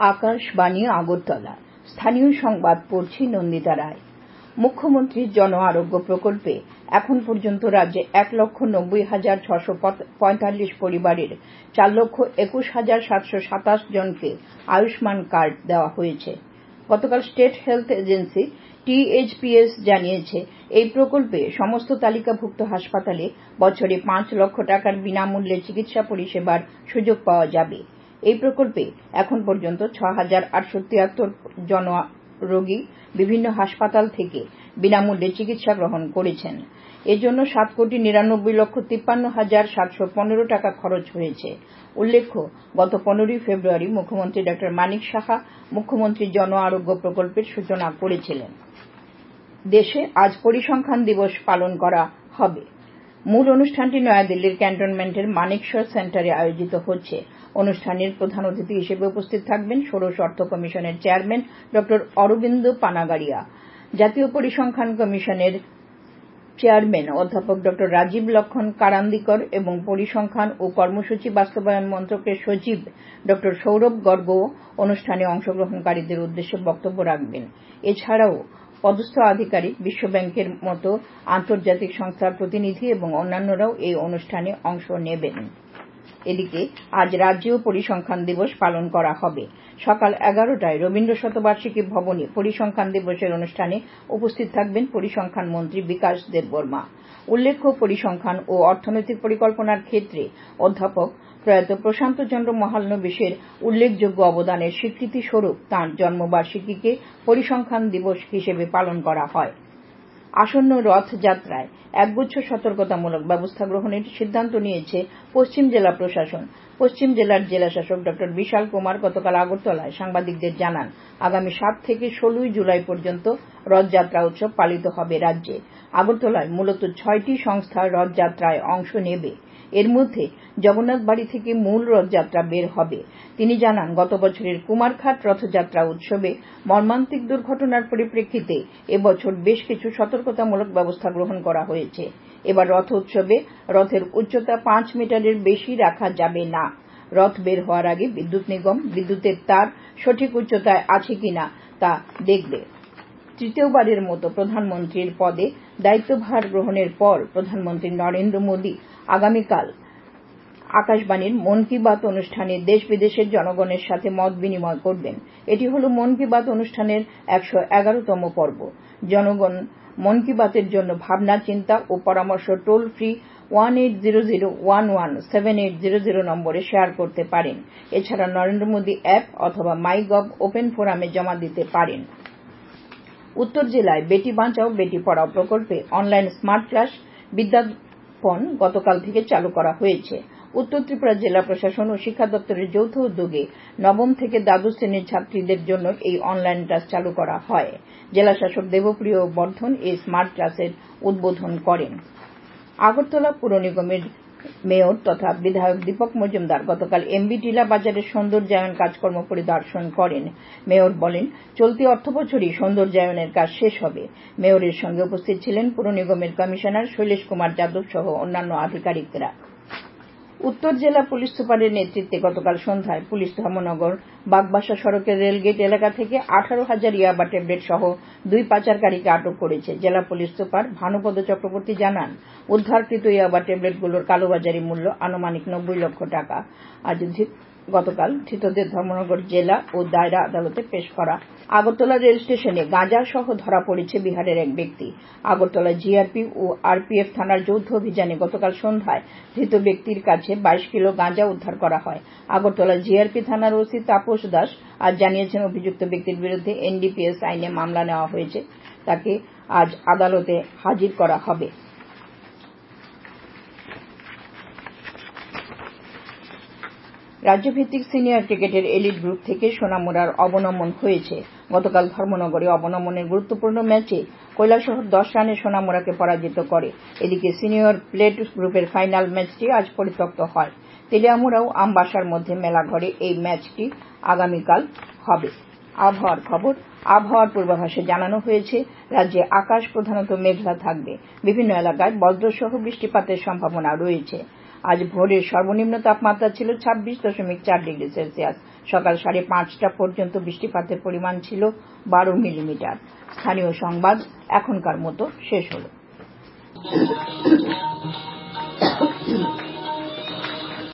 আকাশবাণী আগরতলা। স্থানীয় সংবাদ পড়ছি নন্দিতা রায়। মুখ্যমন্ত্রীর জন আরোগ্য প্রকল্পে এখন পর্যন্ত রাজ্যে 1,90,645 পরিবারের 4,21,727 জনকে আয়ুষ্মান কার্ড দেওয়া হয়েছে। গতকাল স্টেট হেলথ এজেন্সি THPS জানিয়েছে, এই প্রকল্পে সমস্ত তালিকাভুক্ত হাসপাতালে বছরে 5 লক্ষ টাকার বিনামূল্যে চিকিৎসা পরিষেবার সুযোগ পাওয়া যাবে। এই প্রকল্পে এখন পর্যন্ত 6,873 জন রোগী বিভিন্ন হাসপাতাল থেকে বিনামূল্যে চিকিৎসা গ্রহণ করেছেন। এজন্য 7,99,53,715 টাকা খরচ হয়েছে। উল্লেখ্য, গত 15 ফেব্রুয়ারি মুখ্যমন্ত্রী ডা মানিক সাহা মুখ্যমন্ত্রী জন আরোগ্য প্রকল্পের সূচনা করেছিলেন। দেশে আজ পরিসংখ্যান দিবস পালন করা হবে। মূল অনুষ্ঠানটি নয়াদিল্লির ক্যান্টনমেন্টের মানেকশ সেন্টারে আয়োজিত হচ্ছে। অনুষ্ঠানের প্রধান অতিথি হিসেবে উপস্থিত থাকবেন ষোড়শ অর্থ কমিশনের চেয়ারম্যান ড অরবিন্দ পানাগারিয়া, জাতীয় পরিসংখ্যান কমিশনের চেয়ারম্যান অধ্যাপক ড রাজীব লক্ষণ কারান্দিকর এবং পরিসংখ্যান ও কর্মসূচি বাস্তবায়ন মন্ত্রকের সচিব ড সৌরভ গর্গও অনুষ্ঠানে অংশগ্রহণকারীদের উদ্দেশ্যে বক্তব্য রাখবেন। এছাড়াও পদস্থ আধিকারিক, বিশ্বব্যাংকের মতো আন্তর্জাতিক সংস্থার প্রতিনিধি এবং অন্যান্যরাও এই অনুষ্ঠানে অংশ নেবেন। এদিকে আজ রাজ্যেও পরিসংখ্যান দিবস পালন করা হবে। সকাল 11টায় রবীন্দ্র শতবার্ষিকী ভবনে পরিসংখ্যান দিবসের অনুষ্ঠানে উপস্থিত থাকবেন পরিসংখ্যান মন্ত্রী বিকাশ দেববর্মা। উল্লেখ্য, পরিসংখ্যান ও অর্থনৈতিক পরিকল্পনার ক্ষেত্রে অধ্যাপক প্রয়াত প্রশান্ত চন্দ্র মহালনোবিশের উল্লেখযোগ্য অবদানের স্বীকৃতি স্বরূপ তাঁর জন্মবার্ষিকীকে পরিসংখ্যান দিবস হিসেবে পালন করা হয়। আসন্ন রথযাত্রায় একগুচ্ছ সতর্কতামূলক ব্যবস্থা গ্রহণের সিদ্ধান্ত নিয়েছে পশ্চিম জেলা প্রশাসন। পশ্চিম জেলার জেলাশাসক ড বিশাল কুমার গতকাল আগরতলায় সাংবাদিকদের জানান, আগামী 7 থেকে 16 জুলাই পর্যন্ত রথযাত্রা উৎসব পালিত হবে রাজ্যে। আগরতলায় মূলত 6টি সংস্থা রথযাত্রায় অংশ নেবে। এর মধ্যে জগন্নাথ বাড়ি থেকে মূল রথযাত্রা বের হবে। তিনি জানান, গত বছরের কুমারঘাট রথযাত্রা উৎসবে মর্মান্তিক দুর্ঘটনার পরিপ্রেক্ষিতে এবছর বেশ কিছু সতর্কতামূলক ব্যবস্থা গ্রহণ করা হয়েছে। এবার রথ উৎসবে রথের উচ্চতা 5 মিটারের বেশি রাখা যাবে না। রথ বের হওয়ার আগে বিদ্যুৎ নিগম বিদ্যুতের তার সঠিক উচ্চতায় আছে কিনা তা দেখবে। তৃতীয়বারের মতো প্রধানমন্ত্রীর পদে দায়িত্বভার গ্রহণের পর প্রধানমন্ত্রী নরেন্দ্র মোদী আগামীকাল আকাশবাণীর মন কি বাত অনুষ্ঠানে দেশ বিদেশের জনগণের সাথে মত বিনিময় করবেন। এটি হল মন কি বাত অনুষ্ঠানের 111তম পর্ব। জনগণ মন কি বাতের জন্য ভাবনা, চিন্তা ও পরামর্শ টোল ফ্রি 1800117800 নম্বরে শেয়ার করতে পারেন। এছাড়া নরেন্দ্র মোদী অ্যাপ অথবা মাইগভ ওপেন ফোরামে জমা দিতে পারেন। উত্তর জেলায় বেটি বাঁচাও বেটি পড়াও প্রকল্পে অনলাইন স্মার্ট ক্লাস বিদ্যাপন গতকাল থেকে চালু করা হয়েছে। উত্তর ত্রিপুরা জেলা প্রশাসন ও শিক্ষা দপ্তরের যৌথ উদ্যোগে নবম থেকে দ্বাদশ শ্রেণীর ছাত্রীদের জন্য এই অনলাইন ক্লাস চালু করা হয়। জেলাশাসক দেবপ্রিয় বর্ধন এই স্মার্ট ক্লাসের উদ্বোধন করেন। আগরতলা পুর নিগমের মেয়র তথা বিধায়ক দীপক মজুমদার গতকাল এমবি টিলা বাজারের সৌন্দর্যায়ন কাজকর্ম পরিদর্শন করেন। মেয়র বলেন, চলতি অর্থবছরই সৌন্দর্যায়নের কাজ শেষ হবে। মেয়রের সঙ্গে উপস্থিত ছিলেন পুর নিগমের কমিশনার শৈলেশ কুমার যাদব সহ অন্যান্য আধিকারিকরা। উত্তর জেলা পুলিশ সুপারের নেতৃত্বে গতকাল সন্ধ্যায় পুলিশ ধর্মনগর বাগবাসা সড়কের রেলগেট এলাকা থেকে 18,000 ইয়াবা ট্যাবলেট সহ 2 পাচারকারীকে আটক করেছে। জেলা পুলিশ সুপার ভানুপদ চক্রবর্তী জানান, উদ্ধারকৃত ইয়াবা ট্যাবলেটগুলোর কালোবাজারি মূল্য আনুমানিক 90 লক্ষ টাকা। গতকাল ধৃতদের ধর্মনগর জেলা ও দায়রা আদালতে পেশ করা। আগরতলা রেল স্টেশনে গাঁজা সহ ধরা পড়েছে বিহারের এক ব্যক্তি। আগরতলা জিআরপি ও আরপিএফ থানার যৌথ অভিযানে গতকাল সন্ধ্যায় ধৃত ব্যক্তির কাছে 22 কিলো গাঁজা উদ্ধার করা হয়। আগরতলা জিআরপি থানার ওসি তাপস দাস আজ জানিয়েছেন, অভিযুক্ত ব্যক্তির বিরুদ্ধে এনডিপিএস আইনে মামলা নেওয়া হয়েছে। তাকে আজ আদালতে হাজির করা হবে। রাজ্যভিত্তিক সিনিয়র ক্রিকেটের এলিট গ্রুপ থেকে সোনামুড়ার অবনমন হয়েছে। গতকাল ধর্মনগরে অবনমনের গুরুত্বপূর্ণ ম্যাচে কৈলাসহর 10 রানে সোনামুড়াকে পরাজিত করে। এদিকে সিনিয়র প্লেট গ্রুপের ফাইনাল ম্যাচটি আজ পরিত্যক্ত হয়। তেলিয়ামুড়া ও আমবাসার মধ্যে মেলাঘরে এই ম্যাচটি আগামীকাল হবে। আবহাওয়ার খবর। আবহাওয়ার পূর্বাভাসে জানানো হয়েছে, রাজ্যে আকাশ প্রধানত মেঘলা থাকবে। বিভিন্ন এলাকায় বজ্রসহ বৃষ্টিপাতের সম্ভাবনা রয়েছে। আজ ভোরের সর্বনিম্ন তাপমাত্রা ছিল 26.4 ডিগ্রি সেলসিয়াস। সকাল 5:30 পর্যন্ত বৃষ্টিপাতের পরিমাণ ছিল 12 মিলিমিটার। স্থানীয় সংবাদ এখনকার মতো শেষ হলো।